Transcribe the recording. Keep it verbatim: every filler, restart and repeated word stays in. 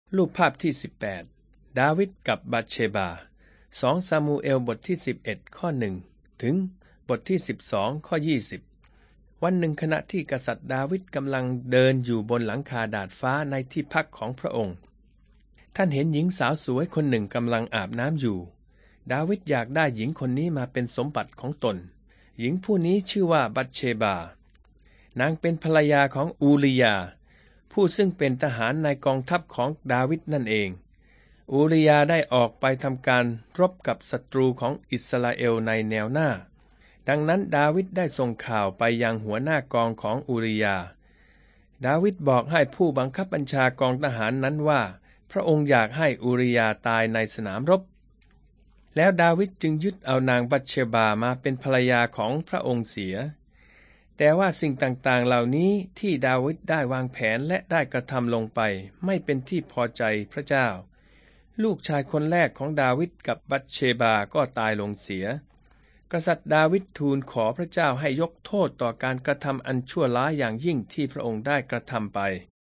รูปภาพที่สิบแปดดาวิดกับบัตเชบาสองซามูเอลบทที่สิบเอ็ดข้อหนึ่งถึงบทที่สิบสองข้อยี่สิบวันหนึ่งขณะที่กษัตริย์ดาวิดกำลังเดินอยู่บนหลังคาดาดฟ้าในที่พักของพระองค์ท่านเห็นหญิงสาวสวยคนหนึ่งกำลังอาบน้ำอยู่ดาวิดอยากได้หญิงคนนี้มาเป็นสมบัติของตนหญิงผู้นี้ชื่อว่าบัตเชบานางเป็นภรรยาของอูริยาผู้ซึ่งเป็นทหารในกองทัพของดาวิดนั่นเองอูริยาได้ออกไปทำการรบกับศัตรูของอิสราเอลในแนวหน้าดังนั้นดาวิดได้ส่งข่าวไปยังหัวหน้ากองของอูริยาดาวิดบอกให้ผู้บังคับบัญชากองทหารนั้นว่าพระองค์อยากให้อูริยาตายในสนามรบแล้วดาวิดจึงยึดเอานางบัตเชบามาเป็นภรรยาของพระองค์เสียแต่ว่าสิ่งต่างๆเหล่านี้ที่ดาวิดได้วางแผนและได้กระทำลงไปไม่เป็นที่พอใจพระเจ้าลูกชายคนแรกของดาวิดกับบัตเชบาก็ตายลงเสียกษัตริย์ดาวิดทูลขอพระเจ้าให้ยกโทษต่อการกระทำอันชั่วร้ายอย่างยิ่งที่พระองค์ได้กระทำไป